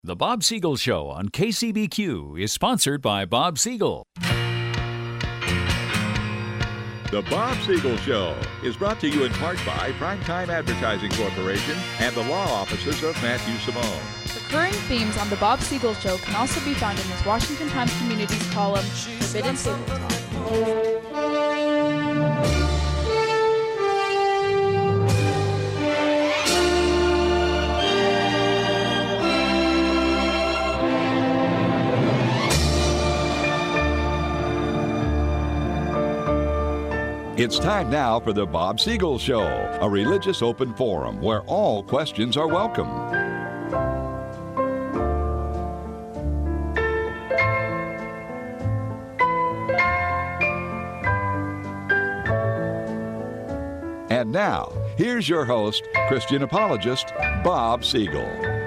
The Bob Siegel Show on KCBQ is sponsored by Bob Siegel. The Bob Siegel Show is brought to you in part by Primetime Advertising Corporation and the law offices of Matthew Simone. Recurring themes on The Bob Siegel Show can also be found in his Washington Times Communities column, Forbidden Table Talk. It's time now for the Bob Siegel Show, a religious open forum where all questions are welcome. And now, here's your host, Christian apologist, Bob Siegel.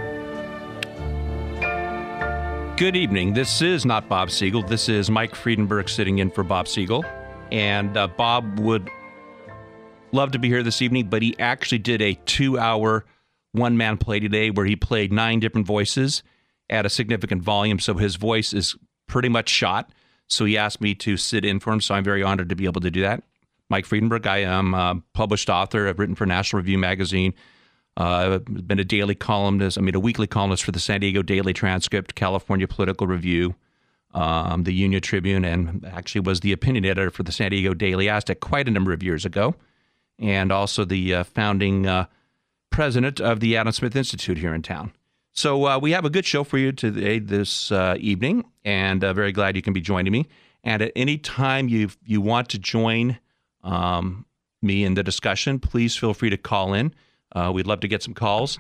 Good evening. This is not Bob Siegel. This is Mike Friedenberg sitting in for Bob Siegel. And Bob would love to be here this evening, but he actually did a 2-hour one-man play today where he played 9 different voices at a significant volume. So his voice is pretty much shot. So he asked me to sit in for him. So I'm very honored to be able to do that. Mike Friedenberg, I am a published author. I've written for National Review magazine. I've been a weekly columnist for the San Diego Daily Transcript, California Political Review, the Union Tribune, and actually was the opinion editor for the San Diego Daily Aztec quite a number of years ago, and also the founding president of the Adam Smith Institute here in town. So we have a good show for you today, this evening, and very glad you can be joining me. And at any time you want to join me in the discussion, please feel free to call in. We'd love to get some calls,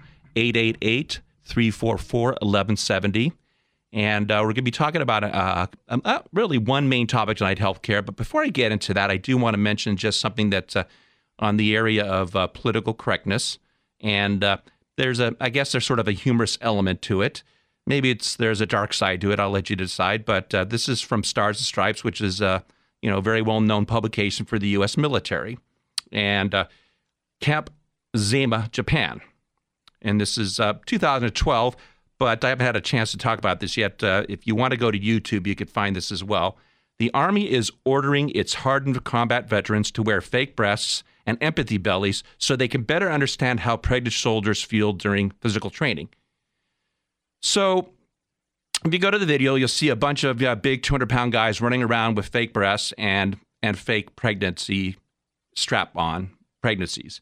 888-344-1170. And we're going to be talking about really one main topic tonight, healthcare. But before I get into that, I do want to mention just something that's on the area of political correctness. And there's sort of a humorous element to it. Maybe there's a dark side to it. I'll let you decide. But this is from Stars and Stripes, which is a very well-known publication for the U.S. military, and Camp Zema, Japan. And this is 2012. But I haven't had a chance to talk about this yet. If you want to go to YouTube, you could find this as well. The Army is ordering its hardened combat veterans to wear fake breasts and empathy bellies so they can better understand how pregnant soldiers feel during physical training. So if you go to the video, you'll see a bunch of big 200-pound guys running around with fake breasts and fake pregnancy strap-on pregnancies.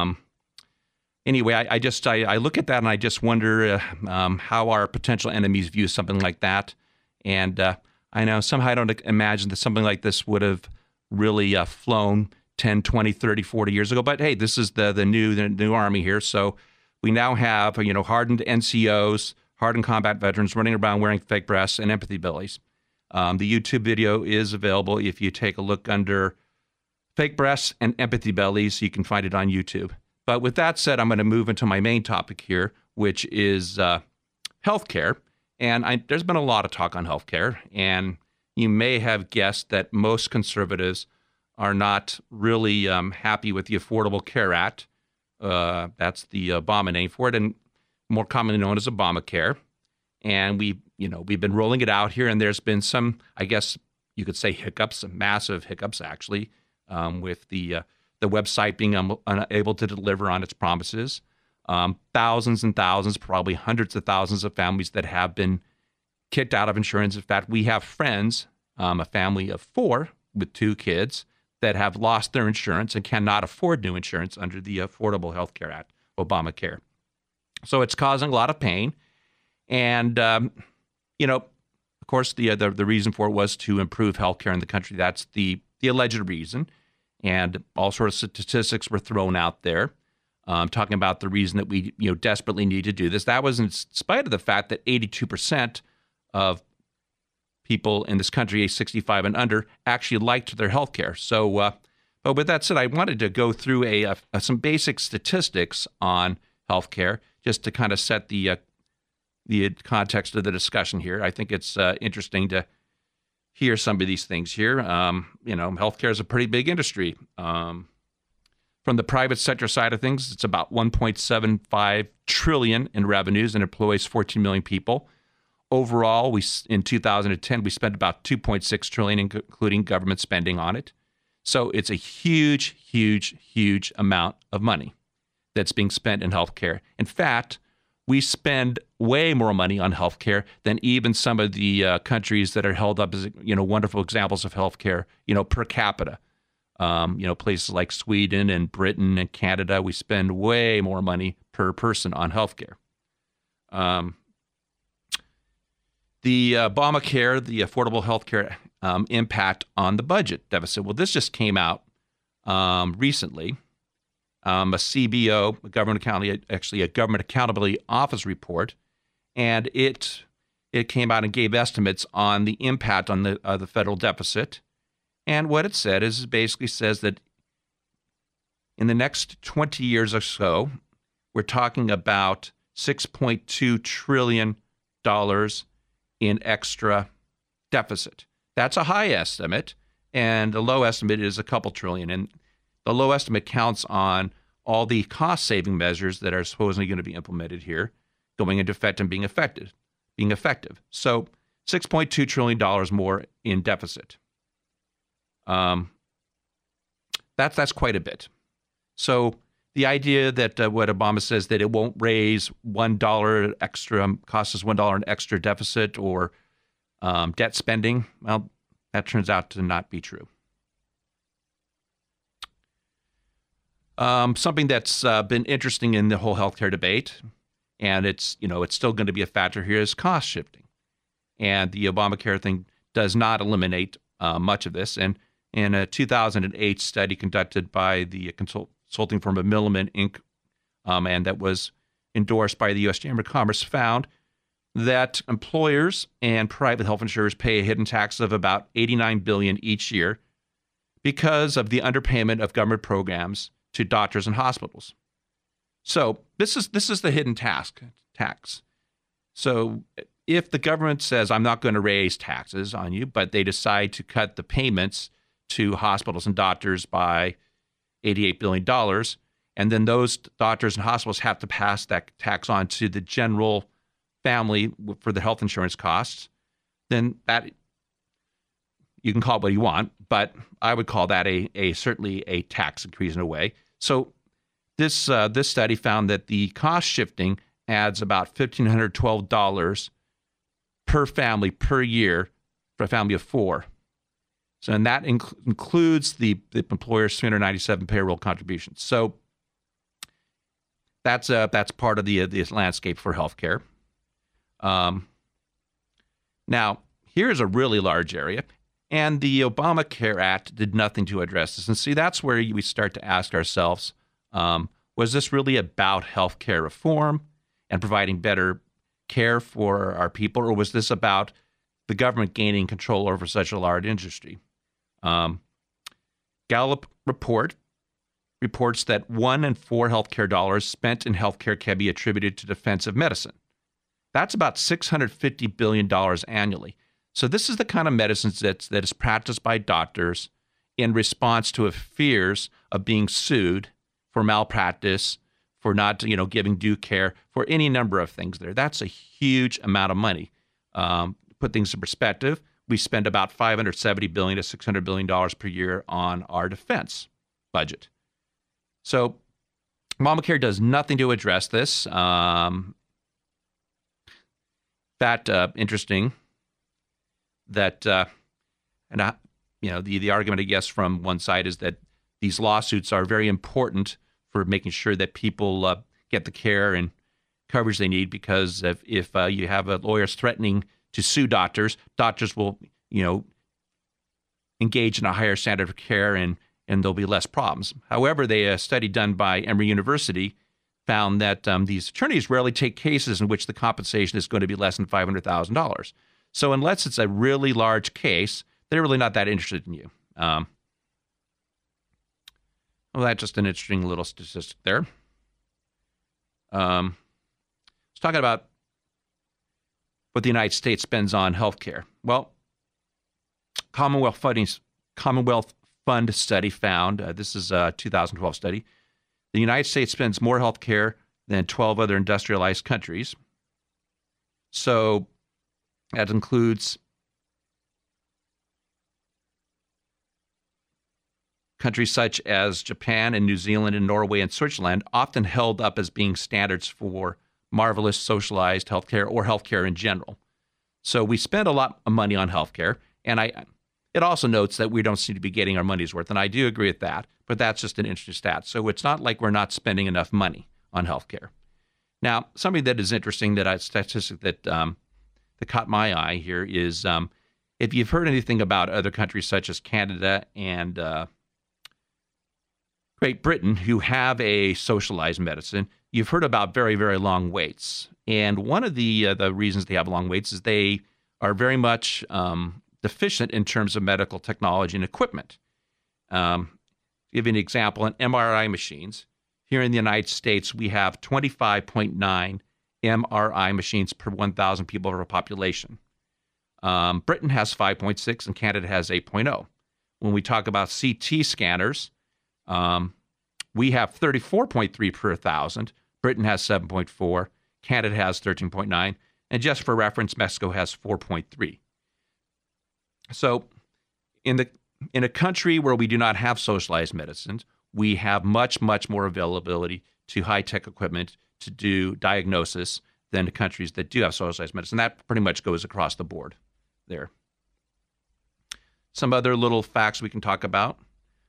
Anyway, I look at that and I just wonder how our potential enemies view something like that. And I know somehow I don't imagine that something like this would have really flown 10, 20, 30, 40 years ago. But hey, this is the new Army here. So we now have, hardened NCOs, hardened combat veterans running around wearing fake breasts and empathy bellies. The YouTube video is available if you take a look under fake breasts and empathy bellies. You can find it on YouTube. But with that said, I'm going to move into my main topic here, which is healthcare. And there's been a lot of talk on healthcare. And you may have guessed that most conservatives are not really happy with the Affordable Care Act. That's the Obama name for it, and more commonly known as Obamacare. And we've been rolling it out here, and there's been some, I guess you could say, hiccups, massive hiccups actually, with the website being unable to deliver on its promises. Thousands and thousands, probably hundreds of thousands of families that have been kicked out of insurance. In fact, we have friends, a family of 4 with 2 kids, that have lost their insurance and cannot afford new insurance under the Affordable Health Care Act, Obamacare. So it's causing a lot of pain. And, of course, the reason for it was to improve healthcare in the country. That's the alleged reason. And all sorts of statistics were thrown out there, talking about the reason that we desperately need to do this. That was in spite of the fact that 82% of people in this country, age 65 and under, actually liked their health care. So, but with that said, I wanted to go through some basic statistics on health care just to kind of set the context of the discussion here. I think it's interesting to hear some of these things here. Healthcare is a pretty big industry. From From the private sector side of things, it's about 1.75 trillion in revenues and employs 14 million people. Overall, in 2010, we spent about 2.6 trillion, including government spending on it. So it's a huge, huge, huge amount of money that's being spent in healthcare. In fact, we spend way more money on healthcare than even some of the countries that are held up as wonderful examples of healthcare, per capita. Places like Sweden and Britain and Canada, we spend way more money per person on healthcare. The Obamacare, the Affordable Healthcare impact on the budget deficit. Well, this just came out recently. A CBO, a Government Accountability Office report, and it came out and gave estimates on the impact on the federal deficit. And what it said is it basically says that in the next 20 years or so, we're talking about $6.2 trillion in extra deficit. That's a high estimate, and the low estimate is a couple trillion. And the low estimate counts on all the cost-saving measures that are supposedly going to be implemented here, going into effect and being effective. So $6.2 trillion more in deficit. That's quite a bit. So the idea that what Obama says that it won't raise $1 extra, cost us $1 an extra deficit or debt spending, well, that turns out to not be true. Something that's been interesting in the whole healthcare debate, and it's still going to be a factor here, is cost shifting. And the Obamacare thing does not eliminate much of this. And in a 2008 study conducted by the consulting firm of Milliman, Inc., and that was endorsed by the U.S. Chamber of Commerce, found that employers and private health insurers pay a hidden tax of about $89 billion each year because of the underpayment of government programs to doctors and hospitals. So this is the hidden tax. So if the government says, I'm not going to raise taxes on you, but they decide to cut the payments to hospitals and doctors by $88 billion, and then those doctors and hospitals have to pass that tax on to the general family for the health insurance costs, then that, you can call it what you want, but I would call that certainly a tax increase in a way. So this study found that the cost shifting adds about $1,512 per family per year for a family of four. So, and that includes the employer's $397 payroll contributions. So that's part of the landscape for healthcare. Now, here's a really large area, and the Obamacare Act did nothing to address this. And see, that's where we start to ask ourselves, was this really about healthcare reform and providing better care for our people, or was this about the government gaining control over such a large industry? Gallup reports that 1 in 4 healthcare dollars spent in healthcare can be attributed to defensive medicine. That's about $650 billion annually. So this is the kind of medicine that is practiced by doctors in response to fears of being sued for malpractice, for not giving due care, for any number of things there. That's a huge amount of money. Put things in perspective, we spend about $570 billion to $600 billion per year on our defense budget. So Obamacare does nothing to address this. Interesting that, the argument, I guess, from one side is that these lawsuits are very important for making sure that people get the care and coverage they need, because if you have lawyers threatening to sue doctors will, engage in a higher standard of care and there'll be less problems. However, a study done by Emory University found that these attorneys rarely take cases in which the compensation is going to be less than $500,000. So unless it's a really large case, they're really not that interested in you. Well, that's just an interesting little statistic there. Let's talk about what the United States spends on healthcare. Well, Commonwealth Fund study found, this is a 2012 study, The United States spends more health care than 12 other industrialized countries. So that includes countries such as Japan and New Zealand and Norway and Switzerland, often held up as being standards for marvelous socialized healthcare or healthcare in general. So we spend a lot of money on healthcare, and it also notes that we don't seem to be getting our money's worth, and I do agree with that, but that's just an interesting stat. So it's not like we're not spending enough money on healthcare. Now, something that is interesting, statistic that caught my eye here is if you've heard anything about other countries such as Canada and Great Britain who have a socialized medicine, you've heard about very, very long waits. And one of the reasons they have long waits is they are very much deficient in terms of medical technology and equipment. To give you an example, in MRI machines, here in the United States, we have 25.9 MRI machines per 1,000 people of our population. Britain has 5.6 and Canada has 8.0. When we talk about CT scanners, we have 34.3 per 1,000. Britain has 7.4. Canada has 13.9. And just for reference, Mexico has 4.3. So in a country where we do not have socialized medicines, we have much, much more availability to high-tech equipment to do diagnosis than the countries that do have socialized medicine. That pretty much goes across the board there. Some other little facts we can talk about.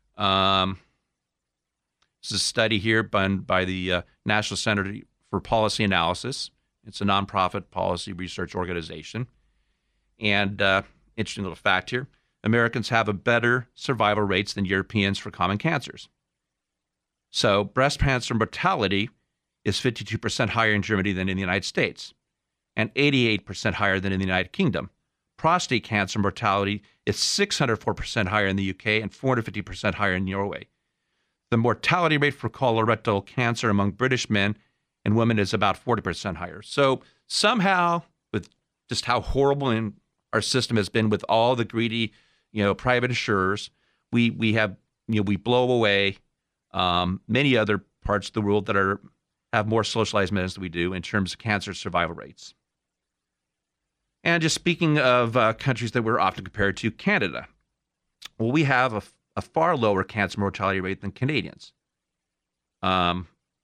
This is a study here by the National Center for Policy Analysis. It's a nonprofit policy research organization. And interesting little fact here, Americans have a better survival rates than Europeans for common cancers. So breast cancer mortality is 52% higher in Germany than in the United States, and 88% higher than in the United Kingdom. Prostate cancer mortality is 604% higher in the UK and 450% higher in Norway. The mortality rate for colorectal cancer among British men and women is about 40% higher. So somehow, with just how horrible our system has been with all the greedy, private insurers, we have, we blow away many other parts of the world that have more socialized medicine than we do in terms of cancer survival rates. And just speaking of countries that we're often compared to, Canada. Well, we have a far lower cancer mortality rate than Canadians. 180%,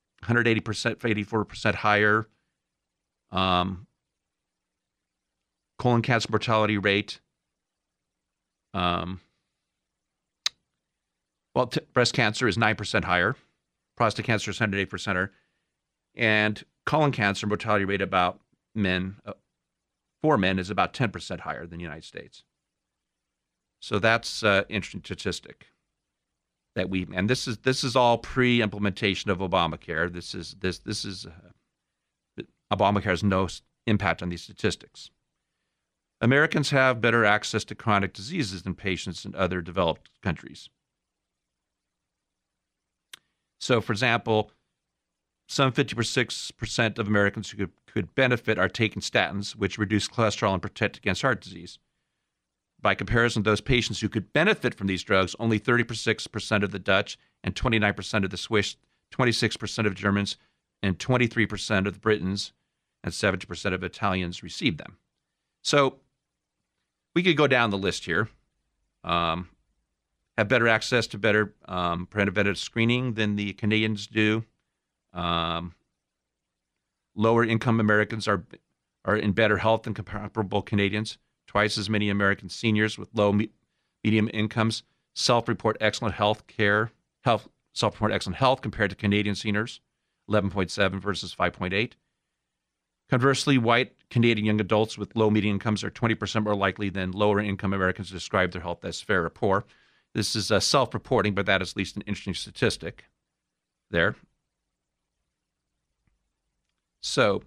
84% higher. Colon cancer mortality rate. Breast cancer is 9% higher. Prostate cancer is 108% higher. And colon cancer mortality rate for men is about 10% higher than the United States. So that's an interesting statistic that and this is all pre-implementation of Obamacare. Obamacare has no impact on these statistics. Americans have better access to chronic diseases than patients in other developed countries. So, for example, some 56% of Americans who could benefit are taking statins, which reduce cholesterol and protect against heart disease. By comparison, those patients who could benefit from these drugs, only 36% of the Dutch and 29% of the Swiss, 26% of Germans, and 23% of the Britons, and 70% of Italians received them. So we could go down the list here. Have better access to better preventative screening than the Canadians do. Lower income Americans are in better health than comparable Canadians. Twice as many American seniors with low medium incomes self-report excellent health compared to Canadian seniors, 11.7 versus 5.8. Conversely, white Canadian young adults with low median incomes are 20% more likely than lower income Americans to describe their health as fair or poor. This is self-reporting, but that is at least an interesting statistic there. So,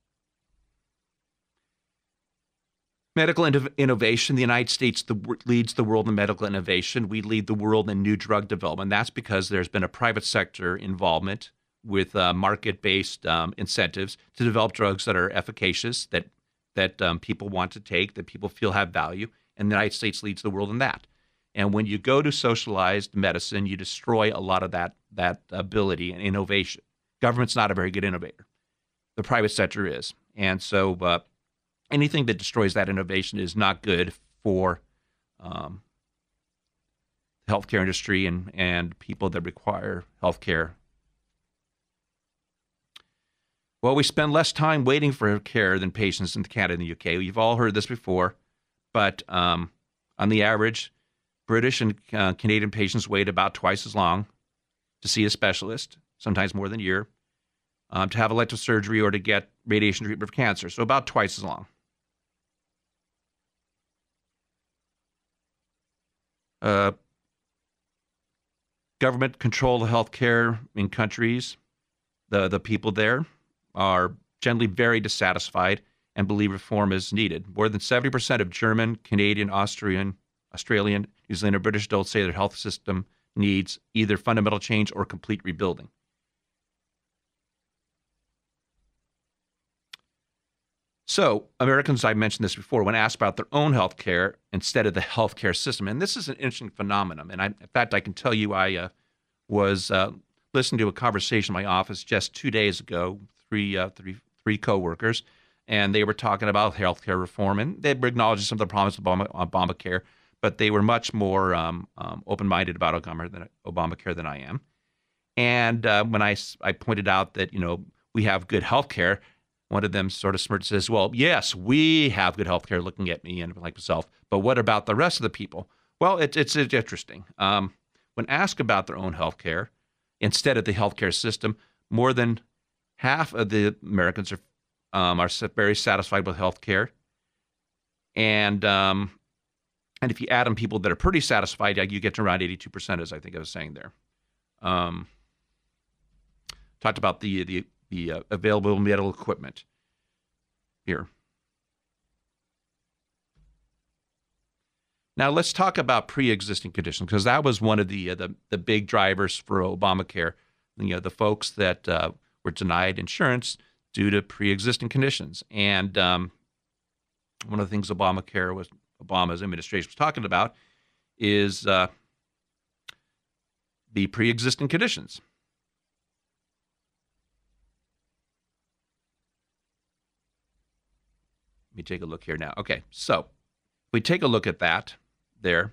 medical innovation. The United States leads the world in medical innovation. We lead the world in new drug development. That's because there's been a private sector involvement with market-based incentives to develop drugs that are efficacious, that people want to take, that people feel have value. And the United States leads the world in that. And when you go to socialized medicine, you destroy a lot of that ability and innovation. Government's not a very good innovator. The private sector is. And so anything that destroys that innovation is not good for the healthcare industry and people that require healthcare. Well, we spend less time waiting for care than patients in Canada and the UK. You've all heard this before, but on the average, British and Canadian patients wait about twice as long to see a specialist, sometimes more than a year, to have elective surgery or to get radiation treatment for cancer. So about twice as long. Government control of healthcare in countries. The people there are generally very dissatisfied and believe reform is needed. More than 70% of German, Canadian, Australian, New Zealand, and British adults say their health system needs either fundamental change or complete rebuilding. So Americans, I mentioned this before, when asked about their own health care instead of the healthcare system, and this is an interesting phenomenon. And in fact, I can tell you I was listening to a conversation in my office just 2 days ago, three coworkers, and they were talking about healthcare reform, and they were acknowledging some of the problems with Obamacare, but they were much more open-minded about Obamacare than I am. And when I pointed out that, we have good healthcare, one of them sort of smirked and says, well, yes, we have good healthcare, looking at me and like myself, but what about the rest of the people? Well, it's interesting. When asked about their own healthcare, instead of the healthcare system, more than half of the Americans are very satisfied with healthcare. And if you add in people that are pretty satisfied, you get to around 82%, as I think I was saying there. Talked about the available medical equipment here. Now let's talk about pre-existing conditions, because that was one of the big drivers for Obamacare. The folks that were denied insurance due to pre-existing conditions, and one of the things Obama's administration was talking about is the pre-existing conditions. Let me take a look here now. Okay, so if we take a look at that there.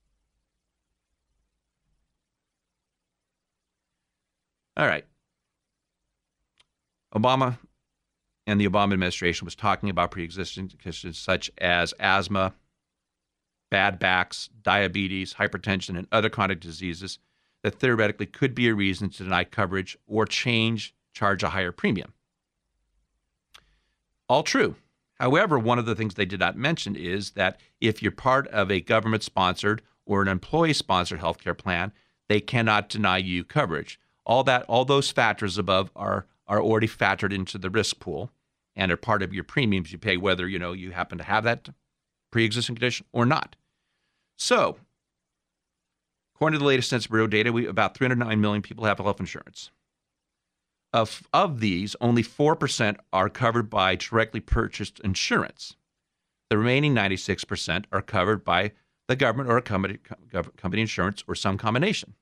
All right. Obama and the Obama administration was talking about pre-existing conditions such as asthma, bad backs, diabetes, hypertension, and other chronic diseases that theoretically could be a reason to deny coverage or charge a higher premium. All true. However, one of the things they did not mention is that if you're part of a government-sponsored or an employee-sponsored healthcare plan, they cannot deny you coverage. All those factors above are already factored into the risk pool and are part of your premiums you pay, whether you happen to have that pre-existing condition or not. So, according to the latest Census Bureau data, about 309 million people have health insurance. Of these, only 4% are covered by directly purchased insurance. The remaining 96% are covered by the government or a company insurance or some combination.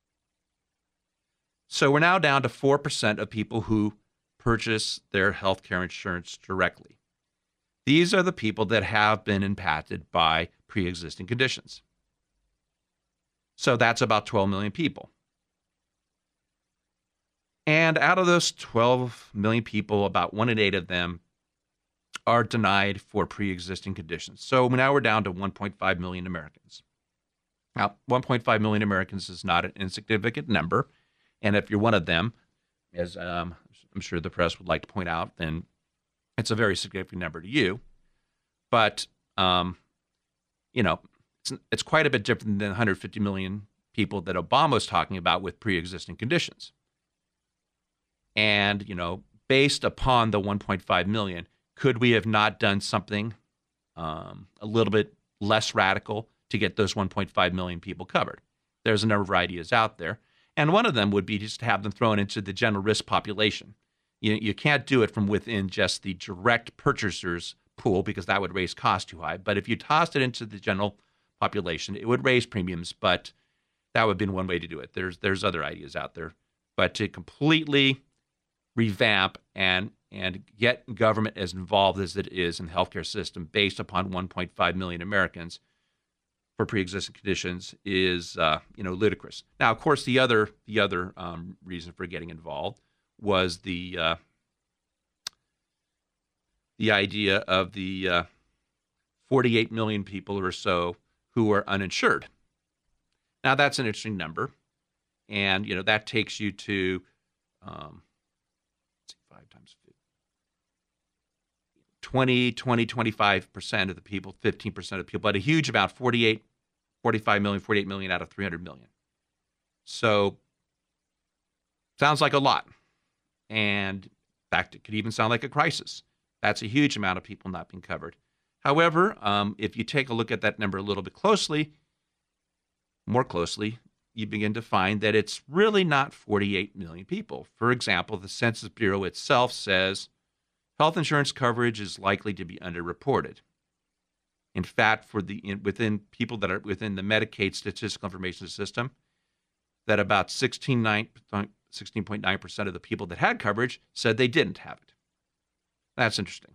So we're now down to 4% of people who purchase their health care insurance directly. These are the people that have been impacted by pre-existing conditions. So that's about 12 million people. And out of those 12 million people, about 1 in 8 of them are denied for pre-existing conditions. So now we're down to 1.5 million Americans. Now, 1.5 million Americans is not an insignificant number. And if you're one of them, as I'm sure the press would like to point out, then it's a very significant number to you. But, it's quite a bit different than 150 million people that Obama was talking about with pre-existing conditions. And, based upon the 1.5 million, could we have not done something a little bit less radical to get those 1.5 million people covered? There's a number of ideas out there. And one of them would be just to have them thrown into the general risk population. You can't do it from within just the direct purchasers pool because that would raise costs too high. But if you tossed it into the general population, it would raise premiums, but That would have been one way to do it. There's other ideas out there. But to completely revamp and get government as involved as it is in the healthcare system based upon 1.5 million Americans for pre-existing conditions is ludicrous. Now, of course, the other reason for getting involved was the idea of the 48 million people or so who are uninsured. Now, that's an interesting number, and that takes you to 5 times 25% of the people, 15% of the people, but a huge amount, 48 million out of 300 million. So, sounds like a lot. And in fact, it could even sound like a crisis. That's a huge amount of people not being covered. However, if you take a look at that number a little bit more closely, you begin to find that it's really not 48 million people. For example, the Census Bureau itself says health insurance coverage is likely to be underreported. In fact, within people that are within the Medicaid statistical information system, that about 16.9% of the people that had coverage said they didn't have it. That's interesting.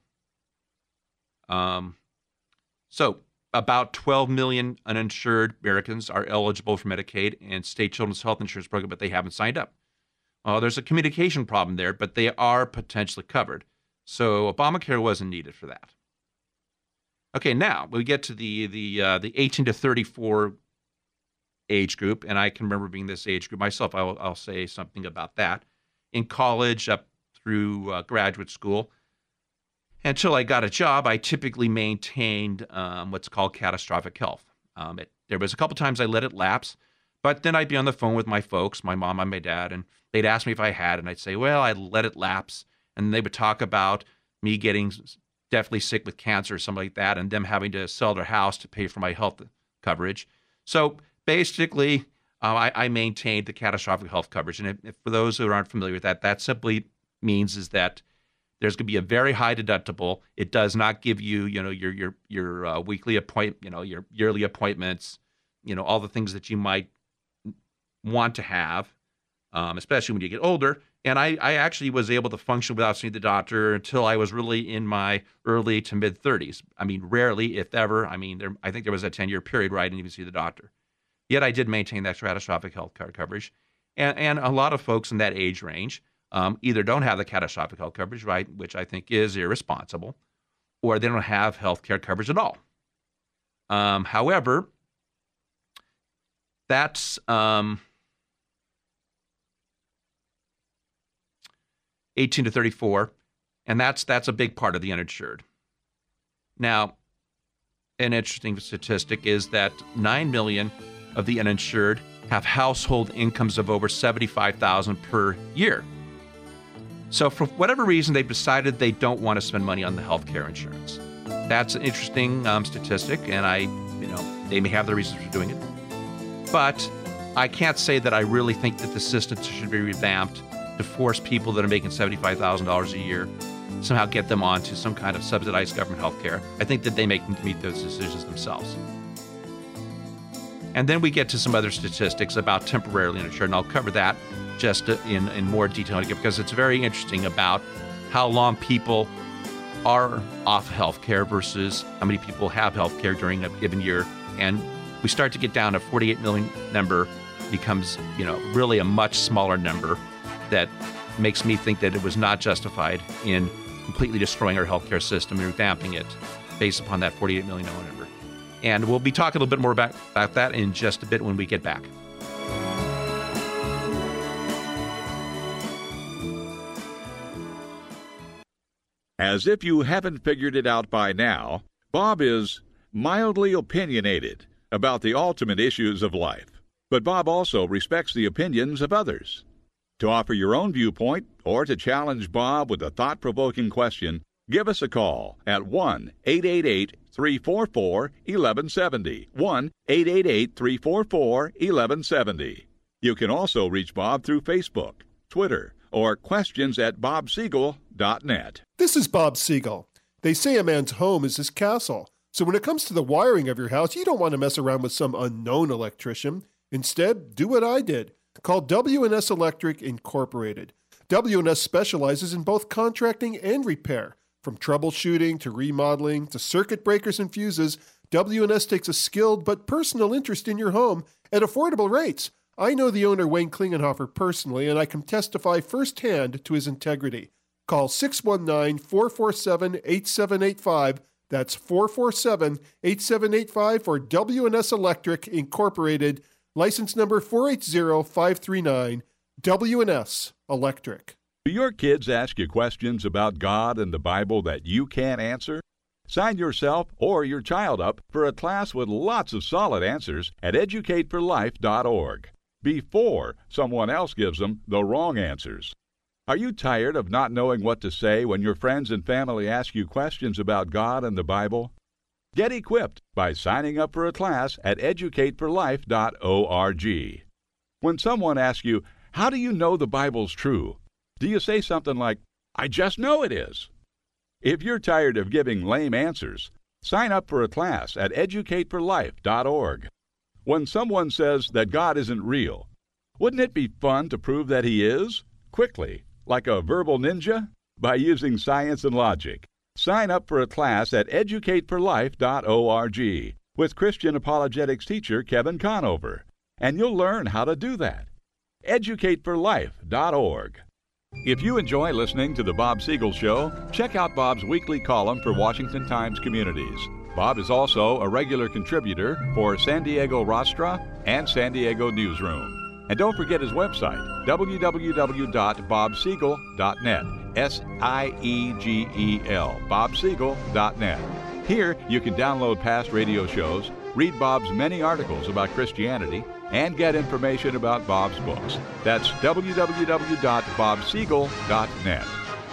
So about 12 million uninsured Americans are eligible for Medicaid and state children's health insurance program, but they haven't signed up. There's a communication problem there, but they are potentially covered. So Obamacare wasn't needed for that. Okay, now we get to the 18 to 34 age group, and I can remember being this age group myself. I'll say something about that. In college, up through graduate school, until I got a job, I typically maintained what's called catastrophic health. There was a couple times I let it lapse, but then I'd be on the phone with my folks, my mom and my dad, and they'd ask me if I had, and I'd say, well, I let it lapse. And they would talk about me getting deathly sick with cancer or something like that, and them having to sell their house to pay for my health coverage. So basically, I maintained the catastrophic health coverage. And if for those who aren't familiar with that simply means is that there's going to be a very high deductible. It does not give you, your weekly appointment, your yearly appointments, all the things that you might want to have, especially when you get older. And I actually was able to function without seeing the doctor until I was really in my early to mid 30s. I mean, rarely, if ever. I mean, I think there was a 10-year period where I didn't even see the doctor. Yet I did maintain that catastrophic health care coverage. And a lot of folks in that age range either don't have the catastrophic health coverage, right, which I think is irresponsible, or they don't have health care coverage at all. However, that's 18 to 34, and that's a big part of the uninsured. Now, an interesting statistic is that 9 million of the uninsured have household incomes of over $75,000 per year. So for whatever reason, they've decided they don't want to spend money on the health care insurance. That's an interesting statistic, and they may have their reasons for doing it. But I can't say that I really think that the system should be revamped to force people that are making $75,000 a year, somehow get them onto some kind of subsidized government health care. I think that they make meet those decisions themselves. And then we get to some other statistics about temporarily uninsured, and I'll cover that just in more detail because it's very interesting about how long people are off health care versus how many people have health care during a given year. And we start to get down to 48 million number becomes, really a much smaller number that makes me think that it was not justified in completely destroying our healthcare system and revamping it based upon that 48 million number. And we'll be talking a little bit more about that in just a bit when we get back. As if you haven't figured it out by now, Bob is mildly opinionated about the ultimate issues of life. But Bob also respects the opinions of others. To offer your own viewpoint or to challenge Bob with a thought-provoking question, give us a call at 1-888-344-1170. 1-888-344-1170. You can also reach Bob through Facebook, Twitter, or questions@bobsiegel.net. This is Bob Siegel. They say a man's home is his castle. So when it comes to the wiring of your house, you don't want to mess around with some unknown electrician. Instead, do what I did. Call W&S Electric Incorporated. W&S specializes in both contracting and repair. From troubleshooting to remodeling to circuit breakers and fuses, W&S takes a skilled but personal interest in your home at affordable rates. I know the owner, Wayne Klingenhofer, personally, and I can testify firsthand to his integrity. Call 619-447-8785. That's 447-8785 for W&S Electric Incorporated, license number 480539, W&S Electric. Do your kids ask you questions about God and the Bible that you can't answer? Sign yourself or your child up for a class with lots of solid answers at educateforlife.org before someone else gives them the wrong answers. Are you tired of not knowing what to say when your friends and family ask you questions about God and the Bible? Get equipped by signing up for a class at educateforlife.org. When someone asks you, "How do you know the Bible's true?" do you say something like, "I just know it is"? If you're tired of giving lame answers, sign up for a class at educateforlife.org. When someone says that God isn't real, wouldn't it be fun to prove that He is? Quickly, like a verbal ninja? By using science and logic. Sign up for a class at educateforlife.org with Christian apologetics teacher Kevin Conover, and you'll learn how to do that. educateforlife.org. If you enjoy listening to The Bob Siegel Show, check out Bob's weekly column for Washington Times Communities. Bob is also a regular contributor for San Diego Rostra and San Diego Newsroom. And don't forget his website, www.bobsiegel.net, S-I-E-G-E-L, bobsiegel.net. Here you can download past radio shows, read Bob's many articles about Christianity, and get information about Bob's books. That's www.bobsiegel.net.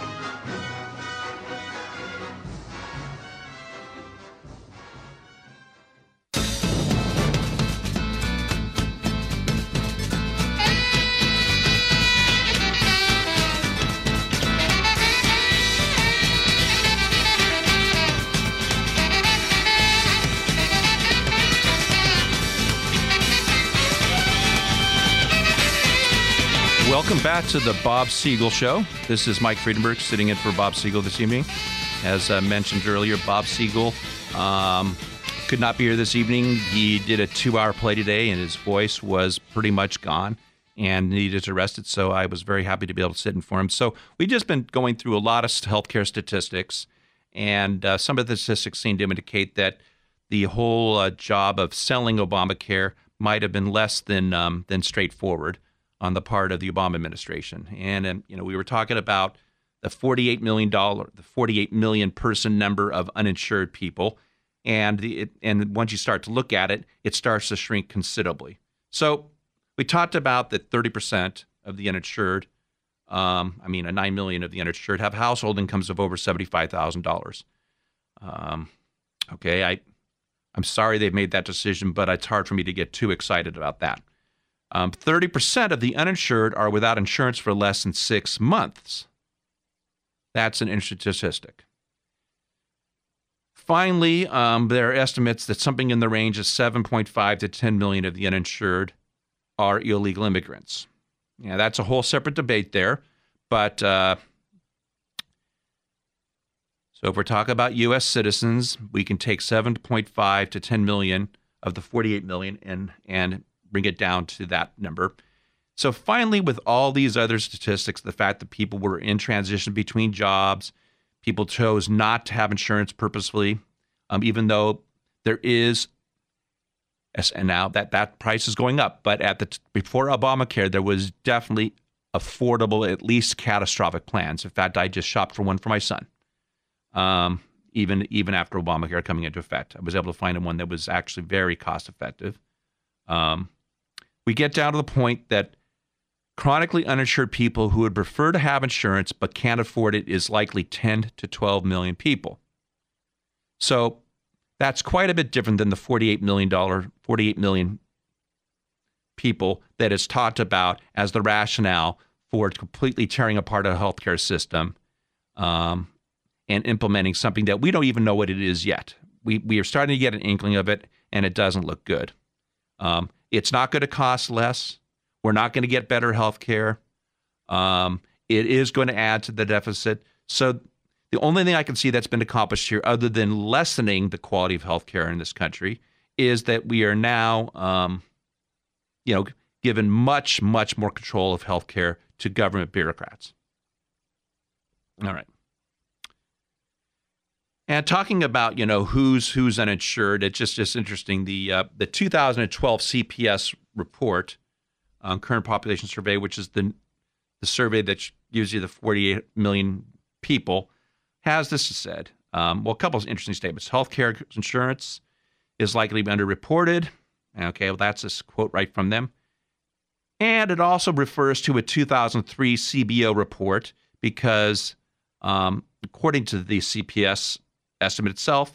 Welcome back to the Bob Siegel Show. This is Mike Friedenberg sitting in for Bob Siegel this evening. As mentioned earlier, Bob Siegel could not be here this evening. He did a 2-hour play today, and his voice was pretty much gone and needed to rest it, so I was very happy to be able to sit in for him. So we've just been going through a lot of healthcare statistics, and some of the statistics seem to indicate that the whole job of selling Obamacare might have been less than straightforward on the part of the Obama administration. And we were talking about the $48 million person number of uninsured people. And once you start to look at it, it starts to shrink considerably. So we talked about that 30% of the uninsured, 9 million of the uninsured, have household incomes of over $75,000. Okay, I'm sorry they've made that decision, but it's hard for me to get too excited about that. 30% of the uninsured are without insurance for less than 6 months. That's an interesting statistic. Finally, there are estimates that something in the range of 7.5 to 10 million of the uninsured are illegal immigrants. Yeah, that's a whole separate debate there. But so if we're talking about U.S. citizens, we can take 7.5 to 10 million of the 48 million and bring it down to that number. So finally, with all these other statistics, the fact that people were in transition between jobs, people chose not to have insurance purposefully, even though there is, and now that price is going up, but before Obamacare, there was definitely affordable, at least catastrophic plans. In fact, I just shopped for one for my son, even after Obamacare coming into effect. I was able to find one that was actually very cost effective. We get down to the point that chronically uninsured people who would prefer to have insurance but can't afford it is likely 10 to 12 million people. So that's quite a bit different than the $48 million people that is talked about as the rationale for completely tearing apart a healthcare system and implementing something that we don't even know what it is yet. We are starting to get an inkling of it, and it doesn't look good. It's not going to cost less. We're not going to get better health care. It is going to add to the deficit. So the only thing I can see that's been accomplished here, other than lessening the quality of health care in this country, is that we are now, given much, much more control of health care to government bureaucrats. All right. And talking about, who's uninsured, it's just interesting. The 2012 CPS report, Current Population Survey, which is the survey that gives you the 48 million people, has this said. A couple of interesting statements. Healthcare insurance is likely to be underreported. Okay, well, that's a quote right from them. And it also refers to a 2003 CBO report because, according to the CPS estimate itself,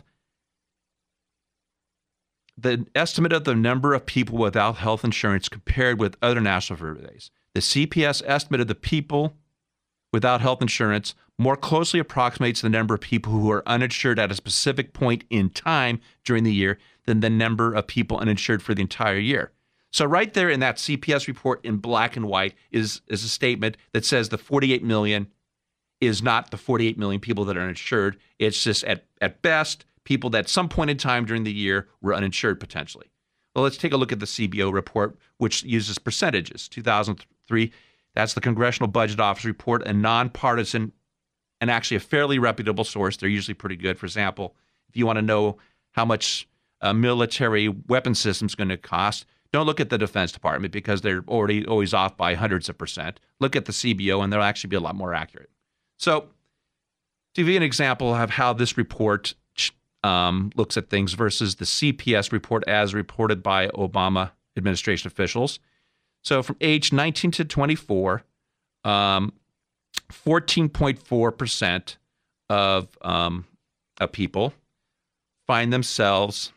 the estimate of the number of people without health insurance compared with other national surveys, the CPS estimate of the people without health insurance more closely approximates the number of people who are uninsured at a specific point in time during the year than the number of people uninsured for the entire year. So right there in that CPS report in black and white is a statement that says the 48 million is not the 48 million people that are uninsured. It's just at best people that at some point in time during the year were uninsured potentially. Well, let's take a look at the CBO report, which uses percentages. 2003, that's the Congressional Budget Office report, a nonpartisan and actually a fairly reputable source. They're usually pretty good. For example, if you want to know how much military weapon systems is going to cost, don't look at the Defense Department because they're already always off by hundreds of percent. Look at the CBO and they'll actually be a lot more accurate. So to give you an example of how this report looks at things versus the CPS report as reported by Obama administration officials. So from age 19 to 24, 14.4% of people find themselves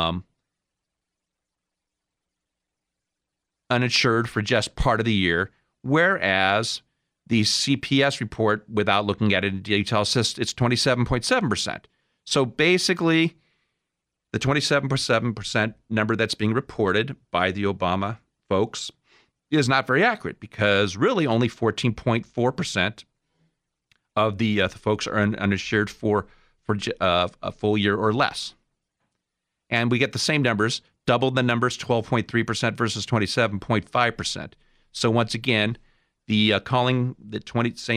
uninsured for just part of the year, whereas the CPS report, without looking at it in detail, says it's 27.7%. So basically, the 27.7% number that's being reported by the Obama folks is not very accurate because really only 14.4% of the folks are uninsured for a full year or less. And we get the same numbers, double the numbers, 12.3% versus 27.5%. So once again, the saying that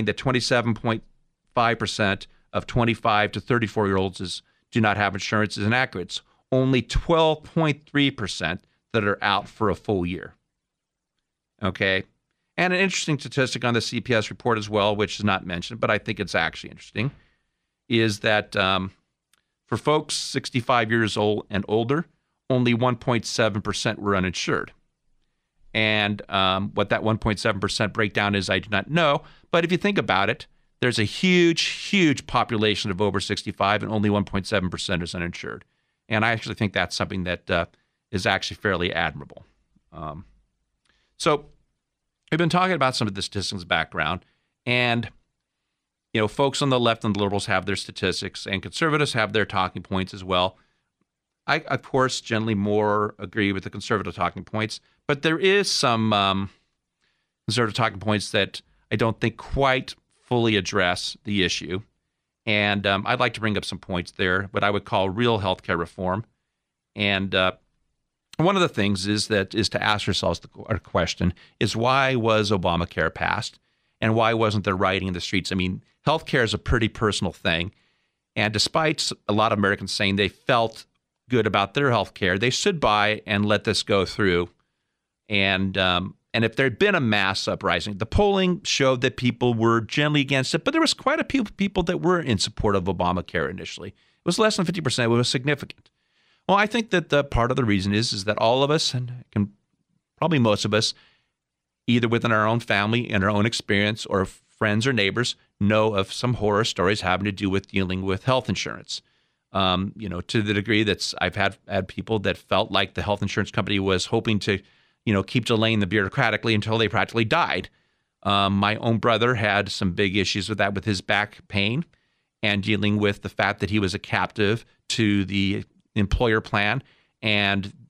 27.5% of 25 to 34-year-olds do not have insurance is inaccurate. It's only 12.3% that are out for a full year. Okay. And an interesting statistic on the CPS report as well, which is not mentioned, but I think it's actually interesting, is that for folks 65 years old and older, only 1.7% were uninsured. And what that 1.7% breakdown is, I do not know. But if you think about it, there's a huge, huge population of over 65 and only 1.7% is uninsured. And I actually think that's something that is actually fairly admirable. So we've been talking about some of the statistics background, and folks on the left and the liberals have their statistics, and conservatives have their talking points as well. I, of course, generally more agree with the conservative talking points, but there is some conservative talking points that I don't think quite fully address the issue. And I'd like to bring up some points there, what I would call real healthcare reform. And one of the things is to ask yourselves the question is, why was Obamacare passed? And why wasn't there rioting in the streets? I mean, healthcare is a pretty personal thing. And despite a lot of Americans saying they felt good about their healthcare, they stood by and let this go through. And if there had been a mass uprising, the polling showed that people were generally against it, but there was quite a few people that were in support of Obamacare initially. It was less than 50%. It was significant. Well, I think that the part of the reason is that all of us, and probably most of us, either within our own family and our own experience or friends or neighbors, know of some horror stories having to do with dealing with health insurance. To the degree that I've had people that felt like the health insurance company was hoping to, keep delaying the bureaucratically until they practically died. My own brother had some big issues with that, with his back pain and dealing with the fact that he was a captive to the employer plan, and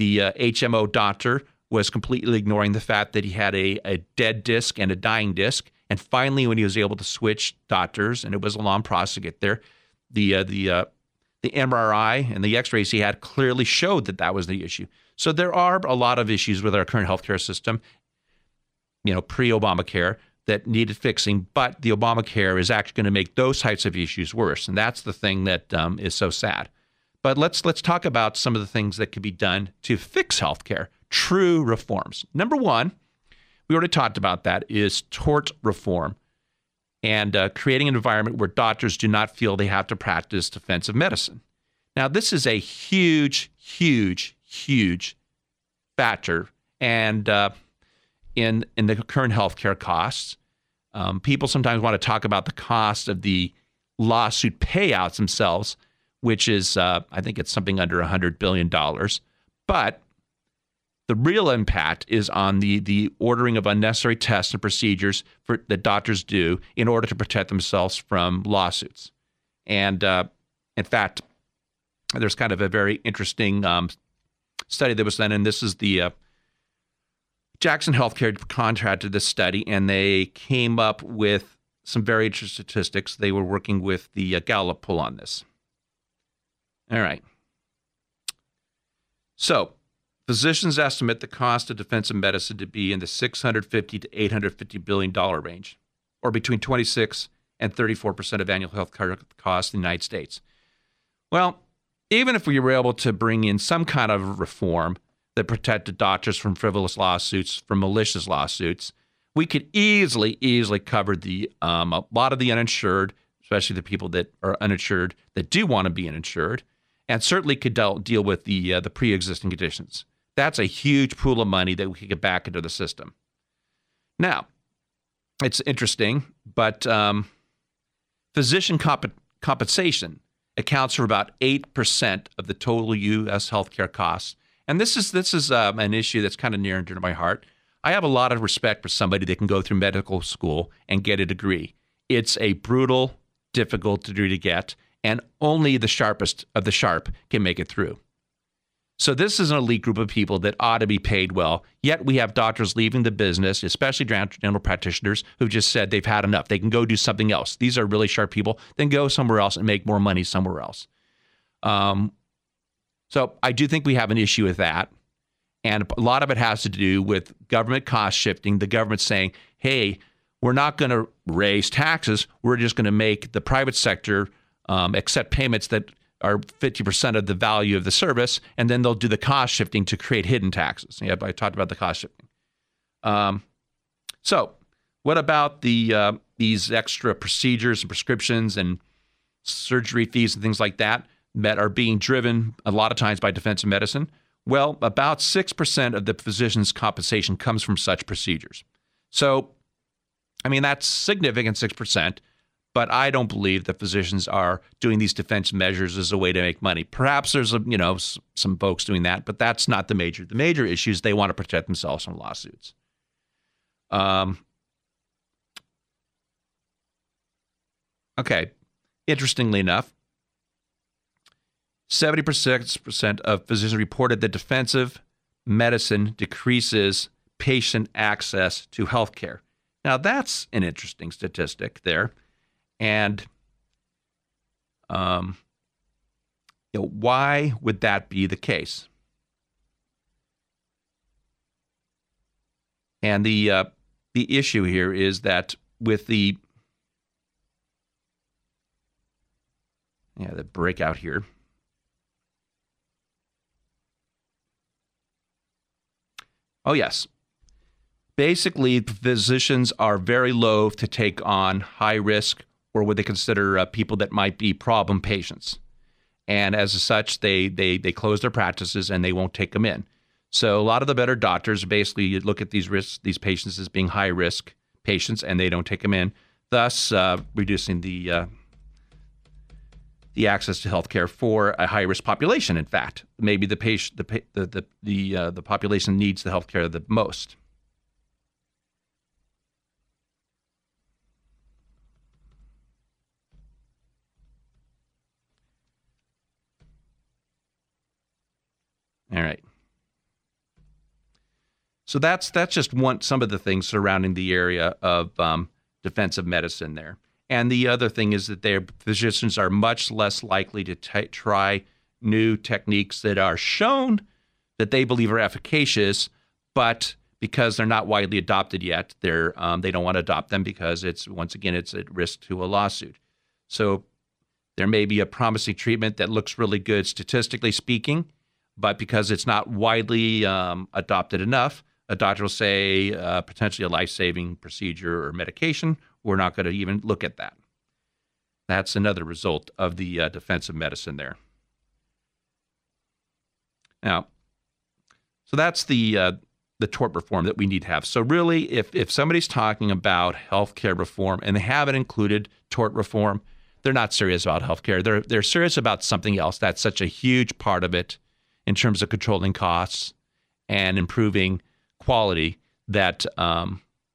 The HMO doctor was completely ignoring the fact that he had a dead disc and a dying disc. And finally, when he was able to switch doctors, and it was a long process to get there, the MRI and the X-rays he had clearly showed that that was the issue. So there are a lot of issues with our current healthcare system, pre-Obamacare, that needed fixing. But the Obamacare is actually going to make those types of issues worse, and that's the thing that is so sad. But let's talk about some of the things that could be done to fix healthcare, true reforms. Number one, we already talked about that, is tort reform and creating an environment where doctors do not feel they have to practice defensive medicine. Now, this is a huge, huge, huge factor, and in the current healthcare costs, people sometimes want to talk about the cost of the lawsuit payouts themselves, which is, I think it's something under $100 billion. But the real impact is on the ordering of unnecessary tests and procedures that doctors do in order to protect themselves from lawsuits. And in fact, there's kind of a very interesting study that was done, and this is the Jackson Healthcare contracted this study, and they came up with some very interesting statistics. They were working with the Gallup poll on this. All right. So, physicians estimate the cost of defensive medicine to be in the $650 to $850 billion range, or between 26 and 34% of annual health care costs in the United States. Well, even if we were able to bring in some kind of reform that protected doctors from frivolous lawsuits, from malicious lawsuits, we could easily cover a lot of the uninsured, especially the people that are uninsured that do want to be uninsured, and certainly could deal with the pre-existing conditions. That's a huge pool of money that we could get back into the system. Now, it's interesting, but physician compensation accounts for about 8% of the total U.S. healthcare costs. And this is an issue that's kind of near and dear to my heart. I have a lot of respect for somebody that can go through medical school and get a degree. It's a brutal, difficult degree to get, and only the sharpest of the sharp can make it through. So this is an elite group of people that ought to be paid well, yet we have doctors leaving the business, especially general practitioners, who've just said they've had enough. They can go do something else. These are really sharp people. Then go somewhere else and make more money somewhere else. So I do think we have an issue with that. And a lot of it has to do with government cost shifting, the government saying, hey, we're not going to raise taxes. We're just going to make the private sector accept payments that are 50% of the value of the service, and then they'll do the cost shifting to create hidden taxes. Yeah, I talked about the cost shifting. So what about these extra procedures and prescriptions and surgery fees and things like that are being driven a lot of times by defensive medicine? Well, about 6% of the physician's compensation comes from such procedures. So, I mean, that's significant, 6%, but I don't believe that physicians are doing these defense measures as a way to make money. Perhaps there's some folks doing that, but that's not the major. The major issue is they want to protect themselves from lawsuits. Okay, interestingly enough, 76% of physicians reported that defensive medicine decreases patient access to health care. Now, that's an interesting statistic there. And why would that be the case? And the issue here is that with the breakout here, oh, yes. Basically, physicians are very loath to take on high risk or what they consider people that might be problem patients. And as such, they close their practices and they won't take them in. So a lot of the better doctors basically look at these patients as being high risk patients, and they don't take them in, thus reducing the access to healthcare for a high risk population. In fact, maybe the population needs the healthcare the most. All right. So that's just some of the things surrounding the area of defensive medicine there. And the other thing is that their physicians are much less likely to try new techniques that are shown that they believe are efficacious, but because they're not widely adopted yet, they don't want to adopt them because it's at risk to a lawsuit. So there may be a promising treatment that looks really good statistically speaking, but because it's not widely adopted enough, a doctor will say potentially a life-saving procedure or medication, we're not going to even look at that. That's another result of the defensive medicine there. Now, so that's the tort reform that we need to have. So really, if somebody's talking about healthcare reform and they haven't included tort reform, they're not serious about healthcare. They're serious about something else. That's such a huge part of it in terms of controlling costs and improving quality that, and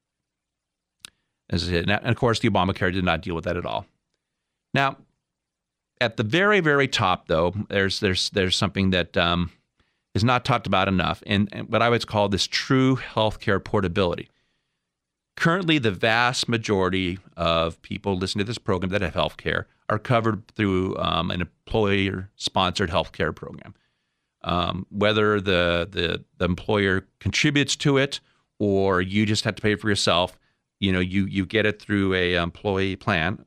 of course, the Obamacare did not deal with that at all. Now, at the very, very top, though, there's something that is not talked about enough, and what I would call this true healthcare portability. Currently, the vast majority of people listening to this program that have healthcare are covered through an employer-sponsored healthcare program. Whether the employer contributes to it or you just have to pay for yourself, you get it through a employer plan,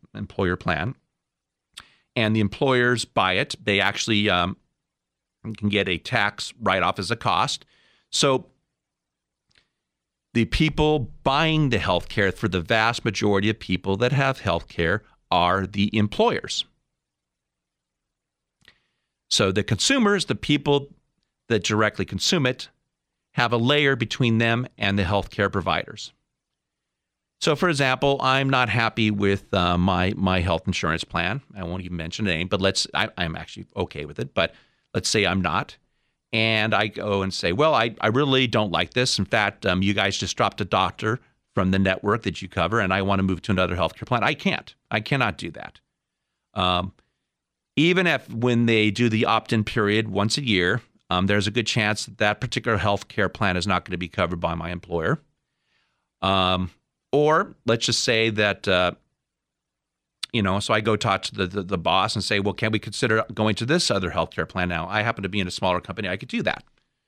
and the employers buy it. They actually can get a tax write-off as a cost. So the people buying the healthcare for the vast majority of people that have healthcare are the employers. So the consumers, the people that directly consume it, have a layer between them and the healthcare providers. So, for example, I'm not happy with my health insurance plan. I won't even mention the name, but I'm actually okay with it. But let's say I'm not. And I go and say, well, I really don't like this. In fact, you guys just dropped a doctor from the network that you cover, and I want to move to another healthcare plan. I can't. I cannot do that. Even if when they do the opt-in period once a year, there's a good chance that particular healthcare plan is not going to be covered by my employer. Or let's just say that, so I go talk to the boss and say, well, can we consider going to this other healthcare plan now? I happen to be in a smaller company. I could do that.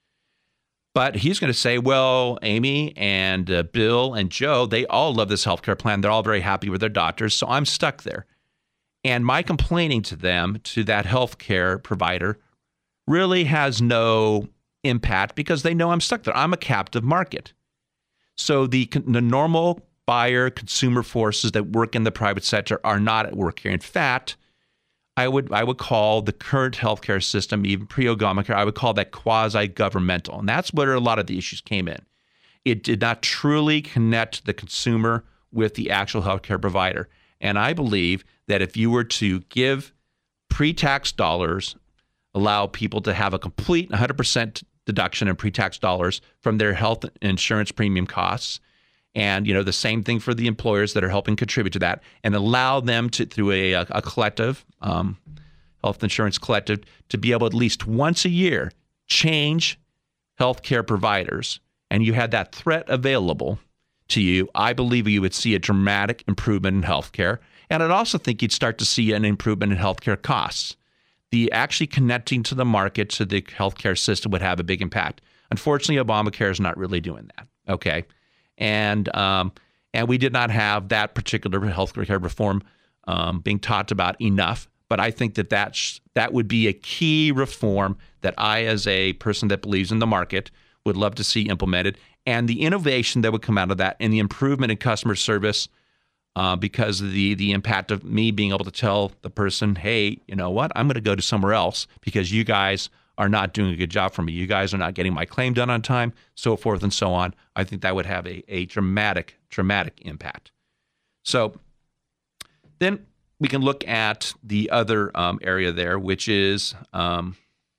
But he's going to say, well, Amy and Bill and Joe, they all love this healthcare plan. They're all very happy with their doctors. So I'm stuck there. And my complaining to them, to that healthcare provider, really has no impact because they know I'm stuck there. I'm a captive market. So the normal buyer consumer forces that work in the private sector are not at work here. In fact, I would call the current healthcare system, even pre-Obamacare, I would call that quasi-governmental. And that's where a lot of the issues came in. It did not truly connect the consumer with the actual healthcare provider. And I believe that if you were to give pre-tax dollars, allow people to have a complete 100% deduction in pre-tax dollars from their health insurance premium costs, and the same thing for the employers that are helping contribute to that, and allow them to, through a collective, health insurance collective, to be able at least once a year change healthcare providers, and you had that threat available to you, I believe you would see a dramatic improvement in healthcare. And I'd also think you'd start to see an improvement in healthcare costs. The actually connecting to the market, to the healthcare system, would have a big impact. Unfortunately, Obamacare is not really doing that. Okay, and we did not have that particular healthcare reform being talked about enough. But I think that would be a key reform that I, as a person that believes in the market, would love to see implemented, and the innovation that would come out of that, and the improvement in customer service. Because of the impact of me being able to tell the person, hey, you know what, I'm going to go to somewhere else because you guys are not doing a good job for me. You guys are not getting my claim done on time, so forth and so on. I think that would have a dramatic impact. So then we can look at the other area there, which is, and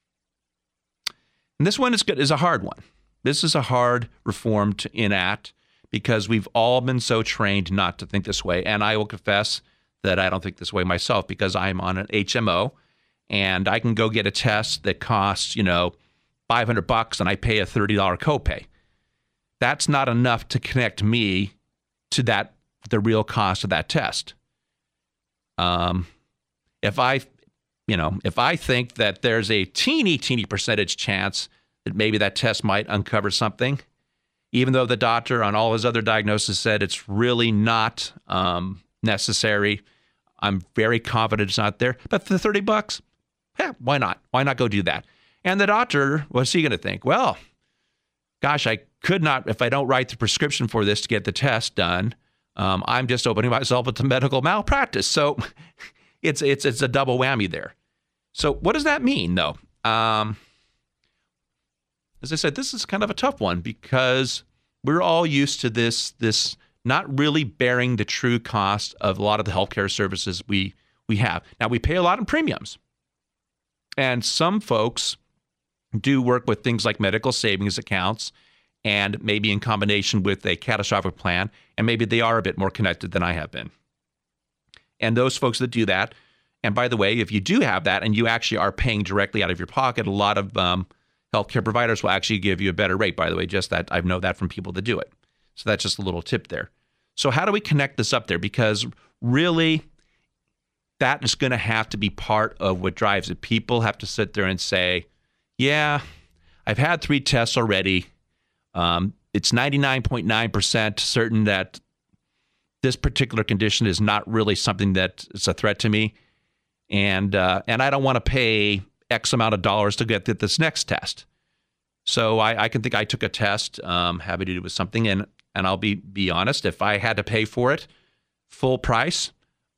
this one is a hard one. This is a hard reform to enact, because we've all been so trained not to think this way. And I will confess that I don't think this way myself, because I'm on an HMO and I can go get a test that costs, $500 and I pay a $30 copay. that's not enough to connect me to the real cost of that test. If I think that there's a teeny percentage chance that maybe that test might uncover something, even though the doctor on all his other diagnoses said it's really not necessary, I'm very confident it's not there. But for the $30, why not? Why not go do that? And the doctor, what's he going to think? Well, gosh, I could not, if I don't write the prescription for this to get the test done, I'm just opening myself up to medical malpractice. So it's a double whammy there. So what does that mean, though? As I said, this is kind of a tough one because we're all used to this not really bearing the true cost of a lot of the healthcare services we have. Now, we pay a lot in premiums. And some folks do work with things like medical savings accounts and maybe in combination with a catastrophic plan, and maybe they are a bit more connected than I have been. And those folks that do that, and by the way, if you do have that and you actually are paying directly out of your pocket, a lot of healthcare providers will actually give you a better rate, by the way, just that I know that from people that do it. So that's just a little tip there. So how do we connect this up there? Because really, that is going to have to be part of what drives it. People have to sit there and say, yeah, I've had 3 tests already. It's 99.9% certain that this particular condition is not really something that is a threat to me. And I don't want to pay X amount of dollars to get this next test. So I can think I took a test having to do with something. And I'll be honest, if I had to pay for it full price,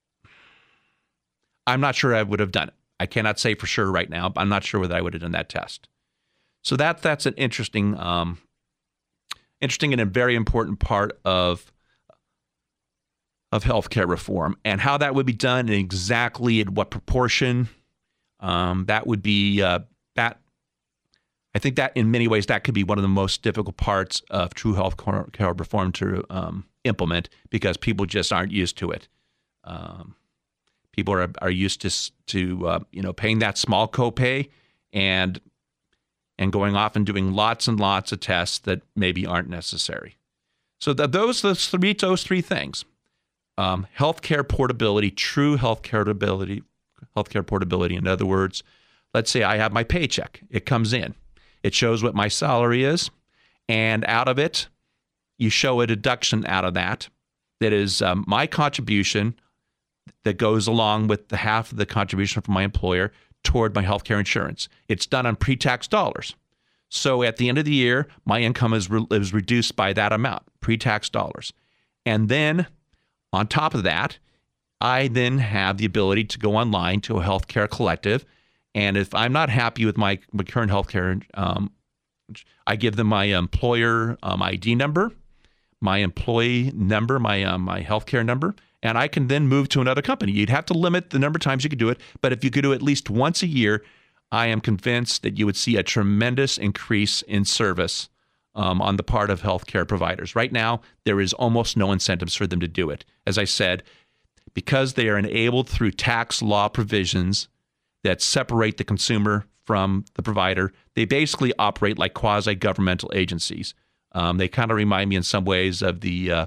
I'm not sure I would have done it. I cannot say for sure right now, but I'm not sure whether I would have done that test. So that's an interesting and a very important part of healthcare reform, and how that would be done and exactly in what proportion. That would be that. I think that in many ways that could be one of the most difficult parts of true healthcare reform to implement, because people just aren't used to it. People are used to paying that small copay and going off and doing lots and lots of tests that maybe aren't necessary. So those three things: healthcare portability, true healthcare portability. In other words, let's say I have my paycheck; it comes in, it shows what my salary is, and out of it, you show a deduction out of that is my contribution that goes along with the half of the contribution from my employer toward my healthcare insurance. It's done on pre-tax dollars. So at the end of the year, my income is reduced by that amount, pre-tax dollars. And then on top of that, I then have the ability to go online to a healthcare collective. And if I'm not happy with my current healthcare, I give them my employer ID number, my employee number, my healthcare number, and I can then move to another company. You'd have to limit the number of times you could do it, but if you could do it at least once a year, I am convinced that you would see a tremendous increase in service on the part of healthcare providers. Right now, there is almost no incentives for them to do it. As I said, because they are enabled through tax law provisions that separate the consumer from the provider, they basically operate like quasi-governmental agencies. They kind of remind me in some ways of the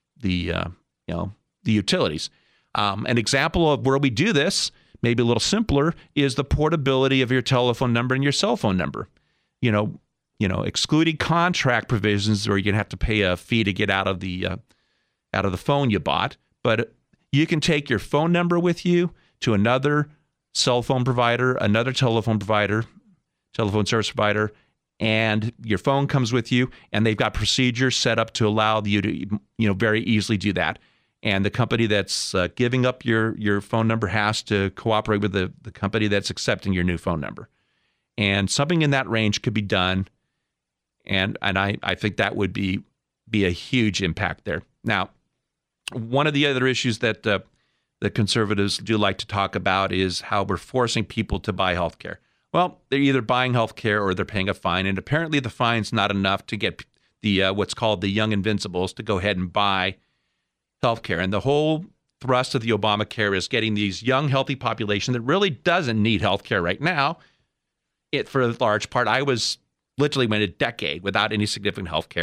utilities. An example of where we do this, maybe a little simpler, is the portability of your telephone number and your cell phone number. Excluding contract provisions where you're gonna have to pay a fee to get out of the phone you bought, but you can take your phone number with you to another cell phone provider, another telephone service provider, and your phone comes with you, and they've got procedures set up to allow you to very easily do that. And the company that's giving up your phone number has to cooperate with the company that's accepting your new phone number. And something in that range could be done. And I think that would be a huge impact there. Now, one of the other issues that the conservatives do like to talk about is how we're forcing people to buy healthcare. Well, they're either buying healthcare or they're paying a fine. And apparently the fine's not enough to get the what's called the young invincibles to go ahead and buy healthcare. And the whole thrust of the Obamacare is getting these young, healthy population that really doesn't need healthcare right now. For a large part, I was literally went a decade without any significant healthcare.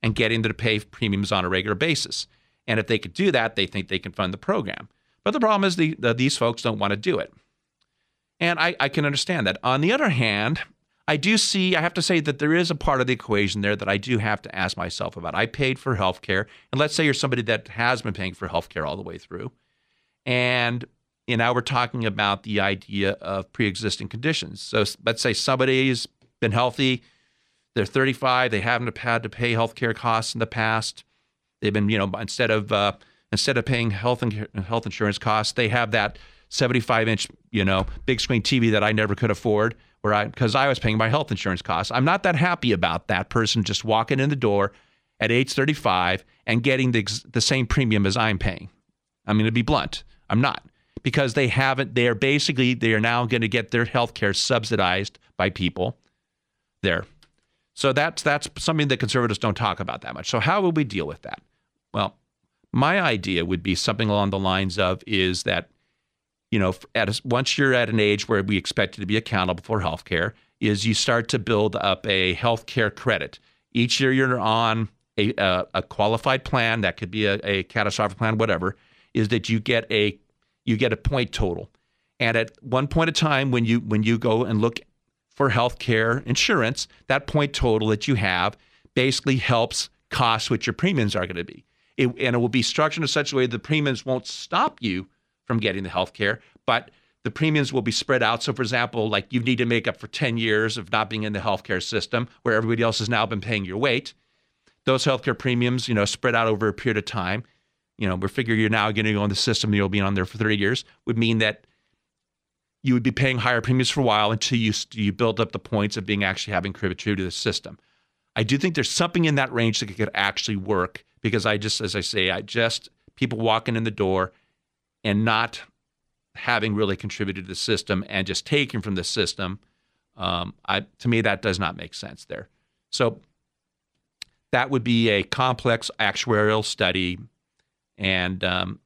and getting them to pay premiums on a regular basis. And if they could do that, they think they can fund the program. But the problem is these folks don't want to do it. And I can understand that. On the other hand, I have to say that there is a part of the equation there that I do have to ask myself about. I paid for healthcare, and let's say you're somebody that has been paying for healthcare all the way through. And now we're talking about the idea of pre-existing conditions. So let's say somebody's been healthy, they're 35, they haven't had to pay healthcare costs in the past. They've been, instead of paying health insurance costs, they have that 75-inch, big screen TV that I never could afford, because I was paying my health insurance costs. I'm not that happy about that person just walking in the door at age 35 and getting the same premium as I'm paying. I'm going to be blunt. I'm not, because they are now going to get their health care subsidized by people there. So that's something that conservatives don't talk about that much. So how will we deal with that? Well, my idea would be something along the lines of is that, once you're at an age where we expect you to be accountable for healthcare, is you start to build up a healthcare credit. Each year you're on a qualified plan, that could be a catastrophic plan, whatever, is that you get a point total. And at one point in time, when you go and look for healthcare insurance, that point total that you have basically helps cost what your premiums are going to be. And it will be structured in such a way the premiums won't stop you from getting the health care, but the premiums will be spread out. So, for example, like you need to make up for 10 years of not being in the healthcare system where everybody else has now been paying your weight. Those healthcare premiums, spread out over a period of time, we figure you're now going to go in the system, you'll be on there for 30 years, would mean that you would be paying higher premiums for a while until you build up the points of being actually having contributed to the system. I do think there's something in that range that could actually work, because people walking in the door and not having really contributed to the system and just taking from the system, to me, that does not make sense there. So that would be a complex actuarial study, and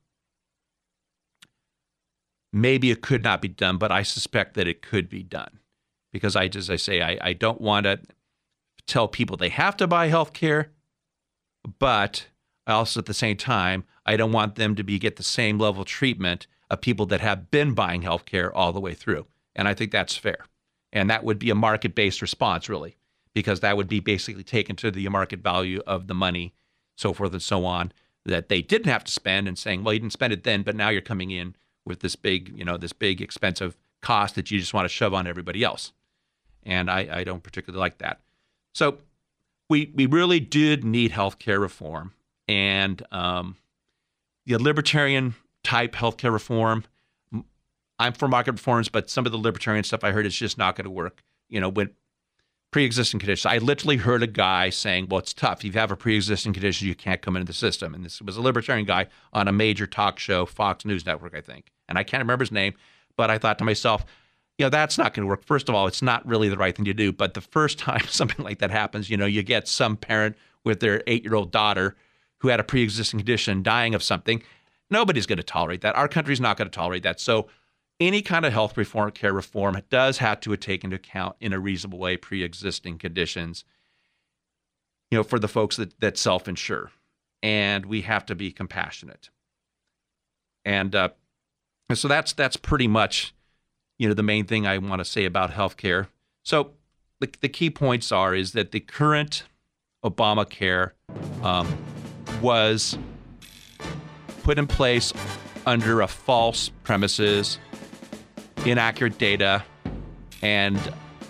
maybe it could not be done, but I suspect that it could be done, because I don't want to tell people they have to buy health care, but I also, at the same time, I don't want them to get the same level of treatment of people that have been buying health care all the way through. And I think that's fair. And that would be a market-based response, really, because that would be basically taken to the market value of the money, so forth and so on, that they didn't have to spend, and saying, well, you didn't spend it then, but now you're coming in with this big expensive cost that you just want to shove on everybody else. And I don't particularly like that. So we really did need healthcare reform. And the libertarian type healthcare reform, I'm for market reforms, but some of the libertarian stuff I heard is just not going to work. When pre-existing conditions, I literally heard a guy saying, well, it's tough. If you have a pre-existing condition, you can't come into the system. And this was a libertarian guy on a major talk show, Fox News Network, I think. And I can't remember his name, but I thought to myself, that's not going to work. First of all, it's not really the right thing to do. But the first time something like that happens, you get some parent with their 8-year-old daughter who had a pre-existing condition dying of something. Nobody's going to tolerate that. Our country's not going to tolerate that. So any kind of health reform, care reform, does have to take into account in a reasonable way pre-existing conditions, for the folks that self-insure. And we have to be compassionate. And so that's pretty much, the main thing I want to say about healthcare. So the key points is that the current Obamacare was put in place under a false premises, inaccurate data, and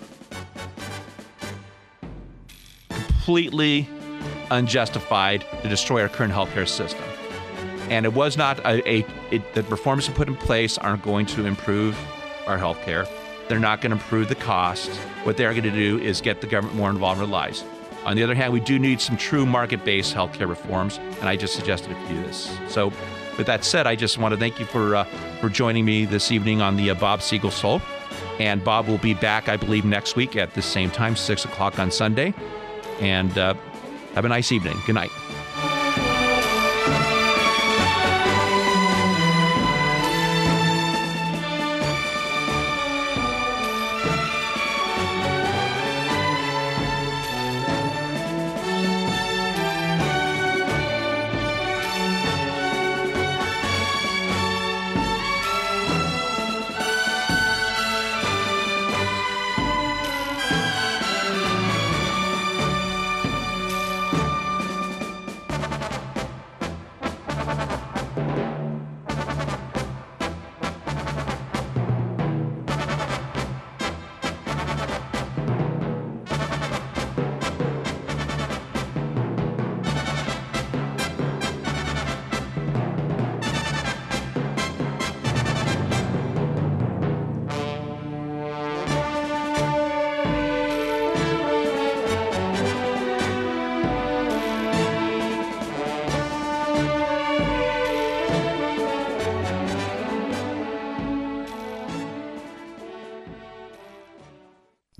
completely unjustified to destroy our current healthcare system. And it was not the reforms put in place aren't going to improve our healthcare. They're not going to improve the cost. What they're going to do is get the government more involved in our lives. On the other hand, we do need some true market-based healthcare reforms, and I just suggested a few of this. So with that said, I just want to thank you for joining me this evening on the Bob Siegel Show. And Bob will be back, I believe, next week at the same time, 6 o'clock on Sunday. And have a nice evening. Good night.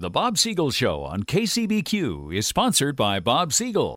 The Bob Siegel Show on KCBQ is sponsored by Bob Siegel.